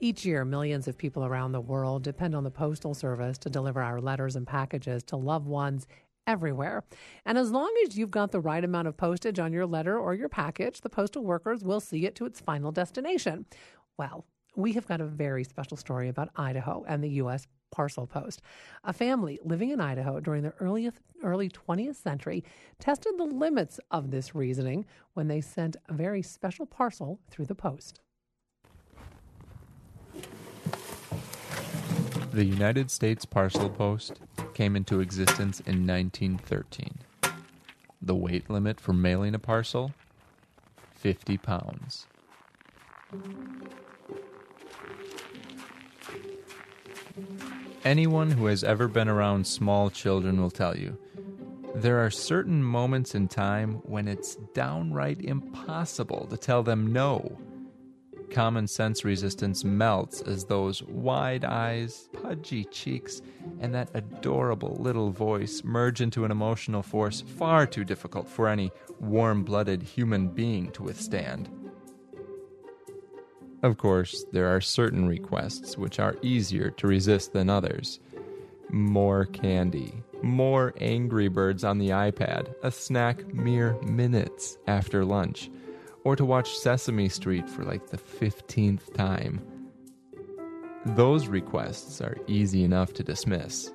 Each year, millions of people around the world depend on the Postal Service to deliver our letters and packages to loved ones everywhere. And as long as you've got the right amount of postage on your letter or your package, the postal workers will see it to its final destination. Well, we have got a very special story about Idaho and the U.S. Parcel Post. A family living in Idaho during the early 20th century tested the limits of this reasoning when they sent a very special parcel through the post. The United States Parcel Post came into existence in 1913. The weight limit for mailing a parcel? 50 pounds. Anyone who has ever been around small children will tell you, there are certain moments in time when it's downright impossible to tell them no. Common sense resistance melts as those wide eyes, pudgy cheeks, and that adorable little voice merge into an emotional force far too difficult for any warm-blooded human being to withstand. Of course, there are certain requests which are easier to resist than others. More candy, more Angry Birds on the iPad, a snack mere minutes after lunch, or to watch Sesame Street for like the 15th time. Those requests are easy enough to dismiss.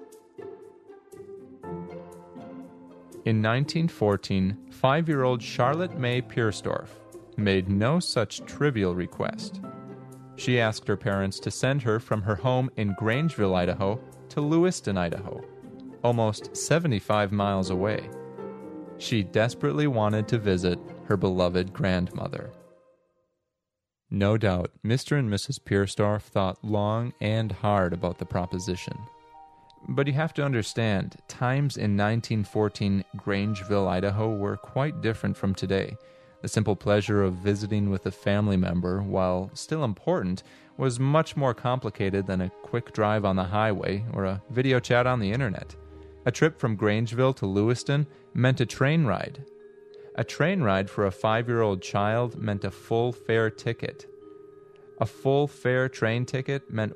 In 1914, 5-year-old Charlotte May Piersdorf made no such trivial request. She asked her parents to send her from her home in Grangeville, Idaho, to Lewiston, Idaho, almost 75 miles away. She desperately wanted to visit her beloved grandmother. No doubt, Mr. and Mrs. Piersdorf thought long and hard about the proposition. But you have to understand, times in 1914 Grangeville, Idaho were quite different from today. The simple pleasure of visiting with a family member, while still important, was much more complicated than a quick drive on the highway or a video chat on the internet. A trip from Grangeville to Lewiston meant a train ride. A train ride for a 5-year-old child meant a full fare ticket. A full fare train ticket meant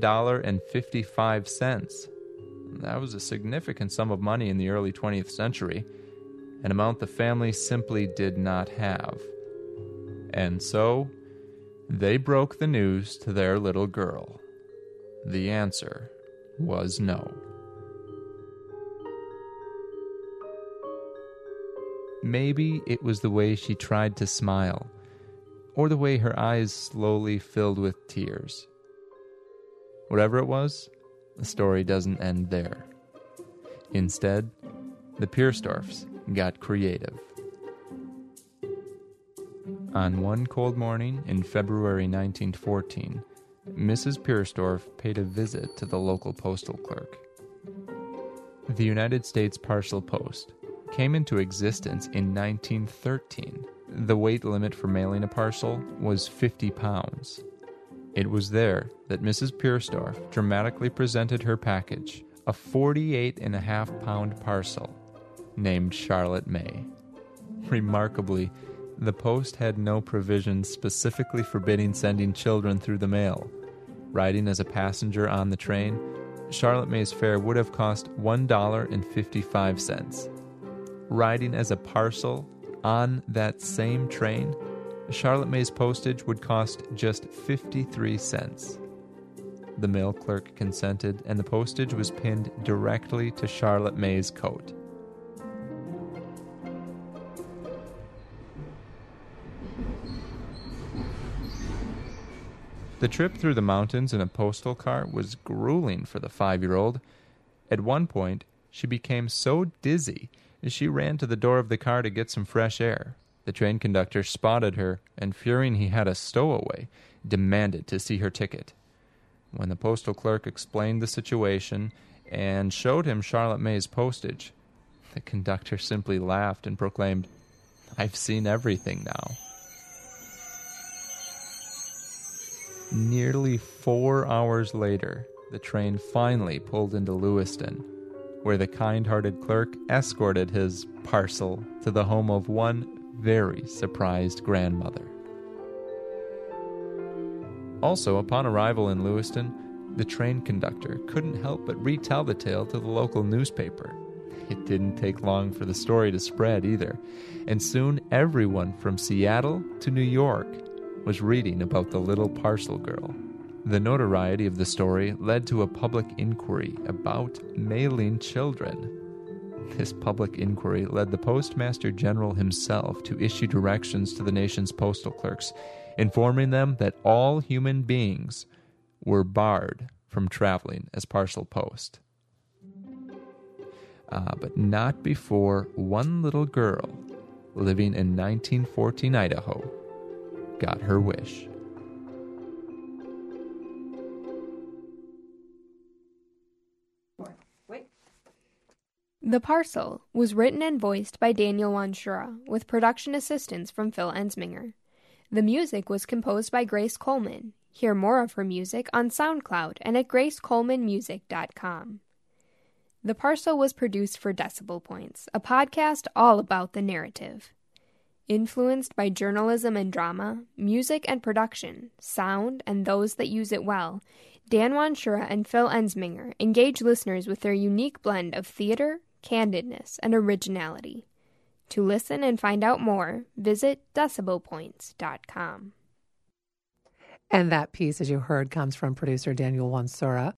$1.55. That was a significant sum of money in the early 20th century, an amount the family simply did not have. And so, they broke the news to their little girl. The answer was no. Maybe it was the way she tried to smile, or the way her eyes slowly filled with tears. Whatever it was, the story doesn't end there. Instead, the Piersdorfs got creative. On one cold morning in February 1914, Mrs. Piersdorf paid a visit to the local postal clerk. The United States Parcel Post came into existence in 1913. The weight limit for mailing a parcel was 50 pounds. It was there that Mrs. Piersdorf dramatically presented her package, a 48.5-pound parcel, named Charlotte May. Remarkably, the post had no provisions specifically forbidding sending children through the mail. Riding as a passenger on the train, Charlotte May's fare would have cost $1.55. Riding as a parcel on that same train, Charlotte May's postage would cost just 53 cents. The mail clerk consented, and the postage was pinned directly to Charlotte May's coat. The trip through the mountains in a postal car was grueling for the 5-year-old. At one point, she became so dizzy she ran to the door of the car to get some fresh air. The train conductor spotted her, and fearing he had a stowaway, demanded to see her ticket. When the postal clerk explained the situation and showed him Charlotte May's postage, the conductor simply laughed and proclaimed, "I've seen everything now." Nearly 4 hours later, the train finally pulled into Lewiston, where the kind-hearted clerk escorted his parcel to the home of one very surprised grandmother. Also, upon arrival in Lewiston, the train conductor couldn't help but retell the tale to the local newspaper. It didn't take long for the story to spread either, and soon everyone from Seattle to New York was reading about the little parcel girl. The notoriety of the story led to a public inquiry about mailing children. This public inquiry led the Postmaster General himself to issue directions to the nation's postal clerks, informing them that all human beings were barred from traveling as parcel post. But not before one little girl living in 1914 Idaho got her wish. The Parcel was written and voiced by Daniel Wanshura, with production assistance from Phil Ensminger. The music was composed by Grace Coleman. Hear more of her music on SoundCloud and at gracecolemanmusic.com. The Parcel was produced for Decibel Points, a podcast all about the narrative. Influenced by journalism and drama, music and production, sound, and those that use it well, Dan Wanshura and Phil Ensminger engage listeners with their unique blend of theater, candidness, and originality. To listen and find out more, visit decibelpoints.com. And that piece, as you heard, comes from producer Daniel Wanshura.